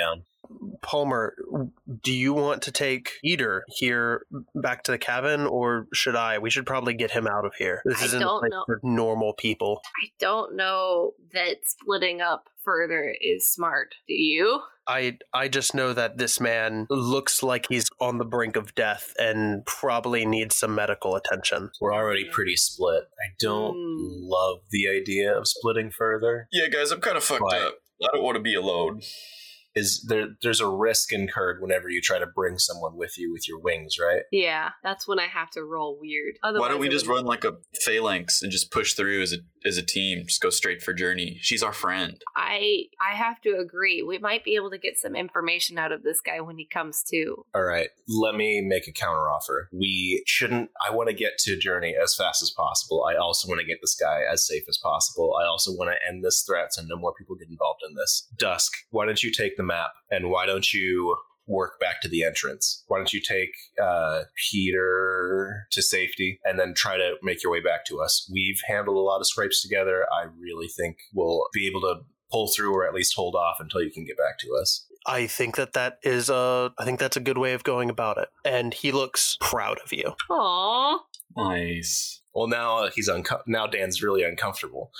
Palmer, do you want to take Eater here back to the cabin, or should I? We should probably get him out of here. This I isn't a don't place know. for normal people. I don't know that splitting up further is smart. Do you? I I just know that this man looks like he's on the brink of death and probably needs some medical attention. We're already pretty split. I don't Mm. love the idea of splitting further. Yeah, guys, I'm kind of fucked Right. up. I don't want to be alone. Is there? There's a risk incurred whenever you try to bring someone with you with your wings, right? Yeah, that's when I have to roll weird. Otherwise, Why don't we I just would- run like a phalanx and just push through as a as a team? Just go straight for Journey. She's our friend. I I have to agree. We might be able to get some information out of this guy when he comes to. All right, let me make a counteroffer. We shouldn't. I want to get to Journey as fast as possible. I also want to get this guy as safe as possible. I also want to end this threat so no more people get involved in this. Dusk, why don't you take the map, and why don't you work back to the entrance? Why don't you take uh, Peter to safety and then try to make your way back to us? We've handled a lot of scrapes together. I really think we'll be able to pull through, or at least hold off until you can get back to us. I think that that is a, I think that's a good way of going about it. And he looks proud of you. Aww. Nice. Well, now uh, he's unco- now Dan's really uncomfortable.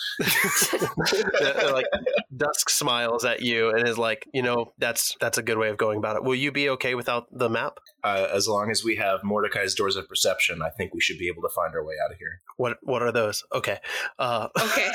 Like Dusk smiles at you and is like, you know, that's that's a good way of going about it. Will you be okay without the map? Uh, as long as we have Mordecai's Doors of Perception, I think we should be able to find our way out of here. What what are those? Okay. Uh, Okay.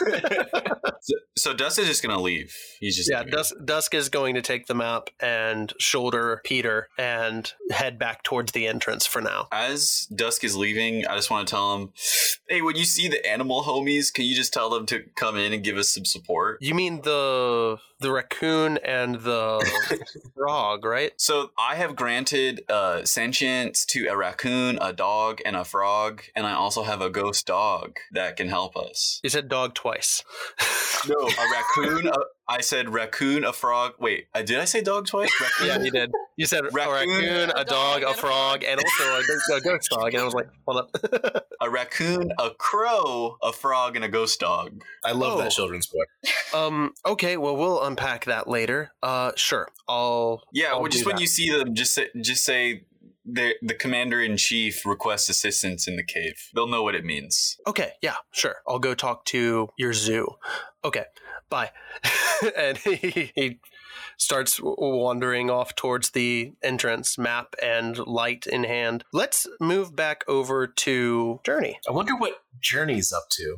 So, so Dust is just gonna leave. He's just yeah, leaving. Dusk, Dusk is going to take the map and shoulder Peter and head back towards the entrance for now. As Dusk is leaving, I just want to tell him, hey, when you see the animal homies, can you just tell them to come in and give us some support? You mean the the raccoon and the frog, right? So I have granted uh, sentience to a raccoon, a dog, and a frog, and I also have a ghost dog that can help us. You said dog twice. No, a raccoon. A, I said raccoon, a frog. Wait, uh, did I say dog twice? Raccoon. Yeah, you did. You said Raccoon, a raccoon, a, a dog, dog, a and a frog, and also a, go- a ghost dog. And I was like, hold up. a raccoon, a crow, a frog, and a ghost dog. I love Oh. that children's book. um. Okay. Well, we'll unpack that later. Uh. Sure. I'll. Yeah, I'll well, just do when that. you see them, just say, just say the the commander in chief requests assistance in the cave. They'll know what it means. Okay. Yeah. Sure. I'll go talk to your zoo. Okay. Bye. And he, he starts wandering off towards the entrance, map and light in hand. Let's move back over to Journey. I wonder what Journey's up to.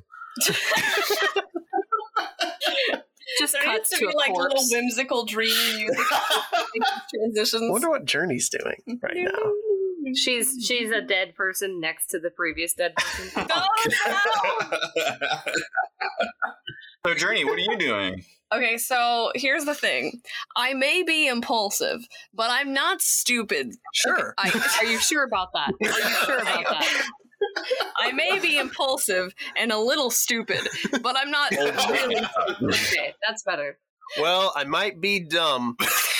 Just There cuts needs to to be a like little corpse. whimsical dream music transitions. I wonder what Journey's doing right now. She's she's a dead person next to the previous dead person. Oh, no! So, Journey, what are you doing? Okay, so here's the thing. I may be impulsive, but I'm not stupid. Sure. I, Are you sure about that? Are you sure about that? I may be impulsive and a little stupid, but I'm not really stupid. Okay, that's better. Well, I might be dumb.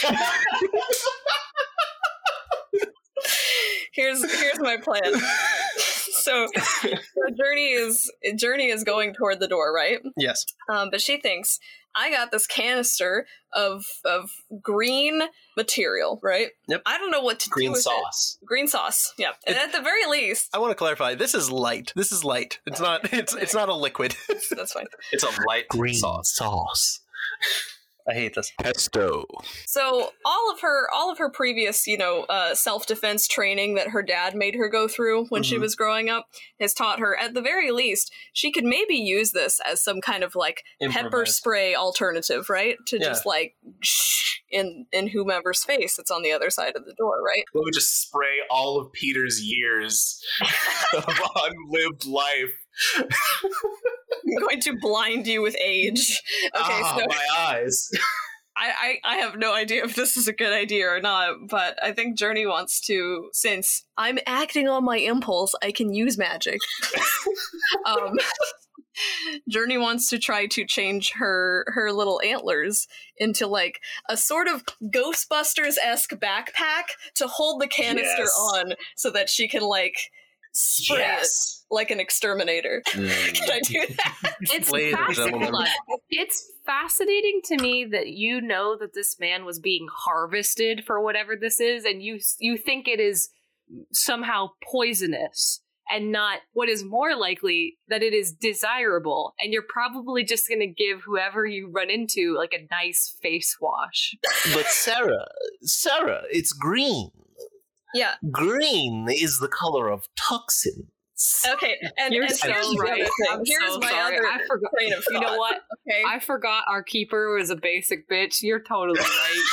Here's here's my plan. So, so Journey is Journey is going toward the door, right? Yes. Um, but she thinks I got this canister of of green material, right? Yep. I don't know what to Green do with sauce. it. Green sauce. Yeah. And at the very least, I want to clarify. This is light. This is light. It's not. It's it's not a liquid. that's fine. It's a light Green sauce. sauce. I hate this. Pesto. So all of her all of her previous, you know, uh, self-defense training that her dad made her go through when she Mhm. was growing up has taught her, at the very least, she could maybe use this as some kind of like pepper Improvise. spray alternative, right? To Yeah. just like shh in in whomever's face that's on the other side of the door, right? Let me just spray all of Peter's years of unlived life. I'm going to blind you with age. Okay, ah, so my eyes. I, I, I have no idea if this is a good idea or not, but I think Journey wants to, since I'm acting on my impulse, I can use magic. um, Journey wants to try to change her her little antlers into like a sort of Ghostbusters-esque backpack to hold the canister Yes. on so that she can like spray Yes. it like an exterminator. Mm. Can I do that? It's Ladies and fascinating. gentlemen. It's fascinating to me that you know that this man was being harvested for whatever this is, and you you think it is somehow poisonous, and not what is more likely that it is desirable, and you're probably just going to give whoever you run into like a nice face wash. But Sarah, Sarah, it's green. Yeah. Green is the color of toxin. Okay, and, You're and so here's the right. other thing. I'm Here's so my sorry. other I forgot. train of You know thought, what? Okay. I forgot our keeper was a basic bitch. You're totally right.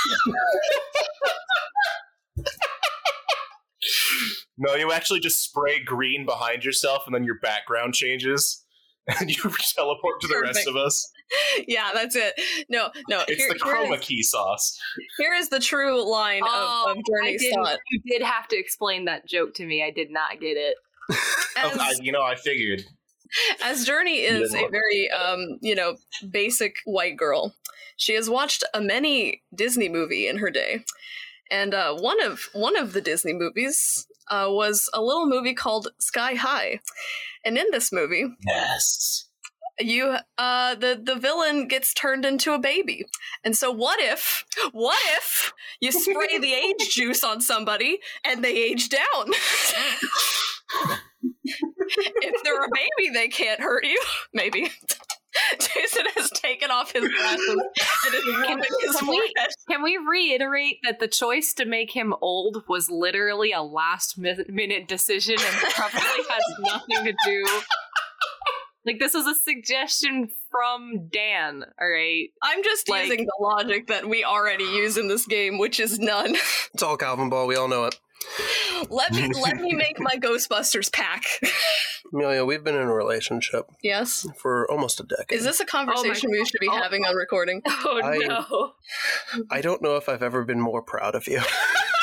No, you actually just spray green behind yourself, and then your background changes, and you teleport to the Perfect. rest of us. Yeah, that's it. No, no. It's here, the here chroma is- key sauce. Here is the true line Oh, of, of I Journey's didn't- thought. You did have to explain that joke to me. I did not get it. As, Oh, I, you know, I figured. as Journey is You a didn't very, um, you know, basic white girl, she has watched a many Disney movie in her day, and uh, one of one of the Disney movies uh, was a little movie called Sky High, and in this movie, Yes. you uh the the villain gets turned into a baby. And so what if what if you spray the age juice on somebody and they age down? If they're a baby, they can't hurt you. Maybe. Jason has taken off his glasses and is Can, rubbing his can we, forehead. can we reiterate that the choice to make him old was literally a last mi- minute decision and probably has nothing to do. Like, this was a suggestion from Dan, alright? I'm just Like- using the logic that we already use in this game, which is none. It's all Calvin Ball. We all know it. Let me let me make my Ghostbusters pack. Amelia, we've been in a relationship Yes. for almost a decade. Is this a conversation we should be oh. having on recording? Oh I- no. I don't know if I've ever been more proud of you.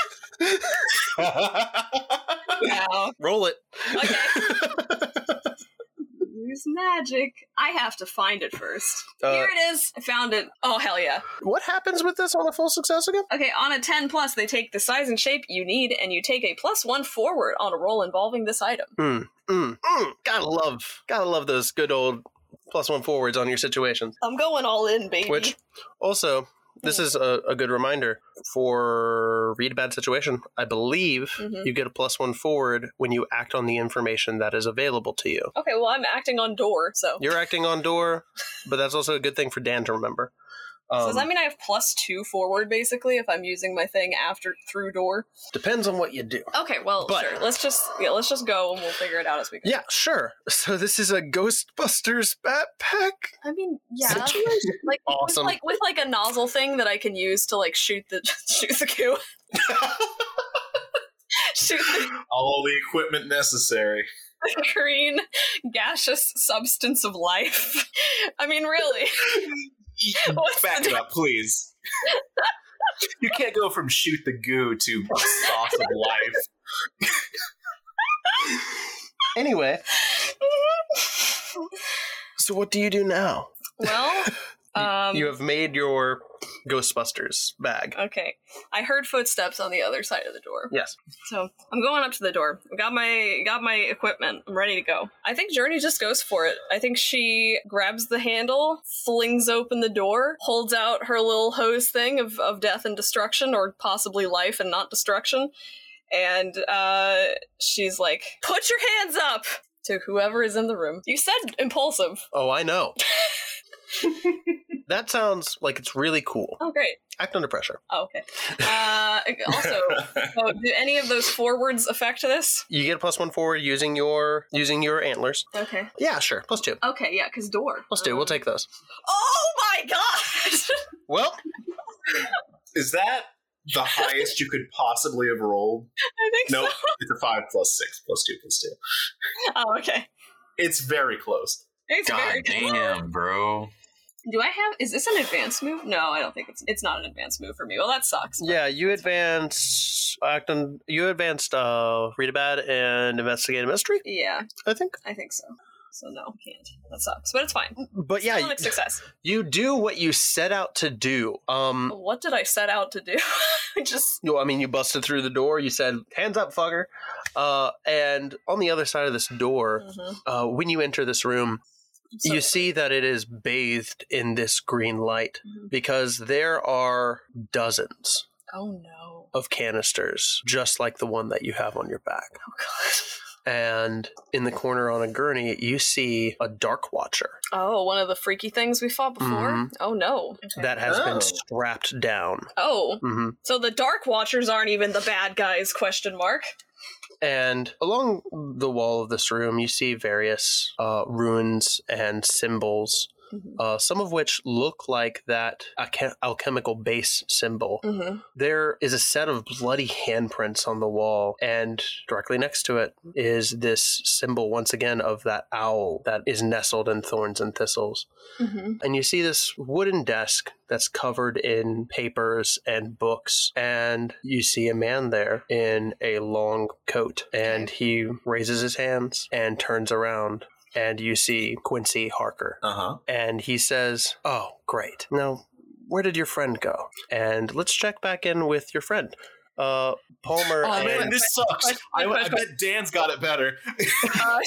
Wow. Roll it. Okay. Use magic. I have to find it first. Uh, Here it is. I found it. Oh, hell yeah. What happens with this on a full success again? Okay, on a ten plus, they take the size and shape you need, and you take a plus one forward on a roll involving this item. Mm, mm, mm. Gotta love, gotta love those good old plus one forwards on your situations. I'm going all in, baby. Which, also, this is a, a good reminder for read a bad situation. I believe Mhm. you get a plus one forward when you act on the information that is available to you. Okay, well, I'm acting on door, so. You're acting on door, but that's also a good thing for Dan to remember. Um, so does that mean I have plus two forward, basically, if I'm using my thing after through door? Depends on what you do. Okay, well, But- sure. Let's just yeah, let's just go and we'll figure it out as we go. Yeah, sure. So this is a Ghostbusters backpack. I mean, yeah, Situation. like Awesome. with like with like a nozzle thing that I can use to like shoot the shoot the goo. Shoot the All the equipment necessary. green gaseous substance of life. I mean, really. What's Back the it up, please. You can't go from shoot the goo to sauce of life. Anyway, so what do you do now? Well, um, You have made your Ghostbusters bag. okay. I heard footsteps on the other side of the door. Yes. So I'm going up to the door. I got my got my equipment. I'm ready to go. I think Journey just goes for it. I think she grabs the handle, flings open the door, holds out her little hose thing of, of death and destruction, or possibly life and not destruction, and uh, she's like, "Put your hands up!" to whoever is in the room. You said impulsive. Oh, I know. That sounds like it's really cool. Oh, great. Act under pressure. Oh, okay. Uh, also, oh, do any of those forwards affect this? You get a plus one forward using your using your antlers. Okay. Yeah, sure. Plus two. Okay, yeah, because door. Plus two. We'll take those. Oh my god! Well, Is that the highest you could possibly have rolled? I think Nope. so. It's a five plus six plus two plus two. Oh, okay. It's very close. It's God very cool. damn, bro. Do I have? Is this an advanced move? No, I don't think it's. It's not an advanced move for me. Well, that sucks. yeah, you advance act on you advanced uh read a bad and investigate a mystery, Yeah, I think. I think so. So no, can't. That sucks, but it's fine. But yeah, Still a success. You do what you set out to do. Um, what did I set out to do? Just. You, I mean, you busted through the door. You said, "Hands up, fucker!" Uh, and on the other side of this door, mm-hmm. uh, when you enter this room, so you see that it is bathed in this green light mm-hmm. because there are dozens. Oh no! Of canisters, just like the one that you have on your back. Oh god. And in the corner on a gurney, you see a Dark Watcher. Oh, one of the freaky things we fought before? Mm-hmm. Oh, no. Okay. That has oh. been strapped down. Oh. Mm-hmm. So the Dark Watchers aren't even the bad guys, question mark. And along the wall of this room, you see various uh, runes and symbols. Mm-hmm. Uh, some of which look like that alchem- alchemical base symbol. Mm-hmm. There is a set of bloody handprints on the wall, and directly next to it is this symbol, once again, of that owl that is nestled in thorns and thistles. Mm-hmm. And you see this wooden desk that's covered in papers and books, and you see a man there in a long coat, and he raises his hands and turns around. And you see Quincy Harker. Uh-huh. And he says, "Oh, great. Now, where did your friend go? And let's check back in with your friend. Uh, Palmer oh, and... man, this sucks. I, I bet Dan's got it better. uh,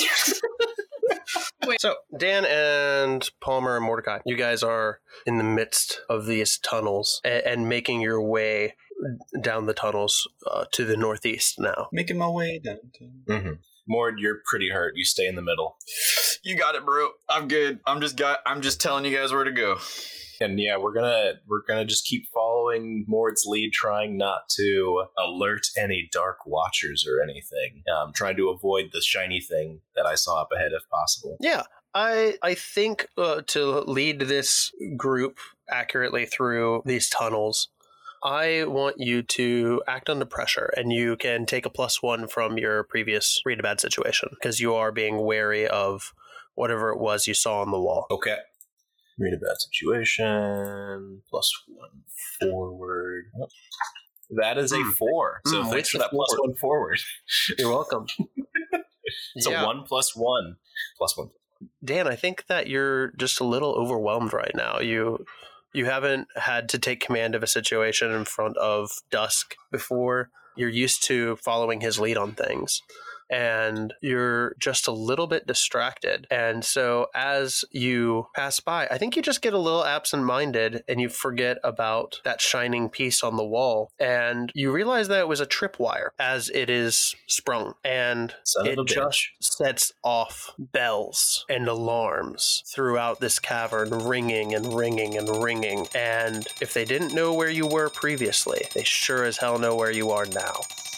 so, Dan and Palmer and Mordecai, you guys are in the midst of these tunnels and, and making your way down the tunnels uh, to the northeast now. Making my way down. To... Mm-hmm. Mord, you're pretty hurt. You stay in the middle. You got it, bro. I'm good. I'm just got. I'm just telling you guys where to go. And yeah, we're gonna we're gonna just keep following Mord's lead, trying not to alert any Dark Watchers or anything. Um, trying to avoid the shiny thing that I saw up ahead if possible. Yeah, I I think uh, to lead this group accurately through these tunnels, I want you to act under pressure, and you can take a plus one from your previous read a bad situation because you are being wary of whatever it was you saw on the wall. Okay. Read a bad situation, plus one forward. That is a mm. four. So mm, thanks for that forward. Plus one forward. You're welcome. It's yeah. a one plus one plus one. Dan, I think that you're just a little overwhelmed right now. You... You haven't had to take command of a situation in front of Dusk before. You're used to following his lead on things. And you're just a little bit distracted. And so as you pass by, I think you just get a little absent-minded and you forget about that shining piece on the wall. And you realize that it was a tripwire as it is sprung. And Son it just sets off bells and alarms throughout this cavern, ringing and ringing and ringing. And if they didn't know where you were previously, they sure as hell know where you are now.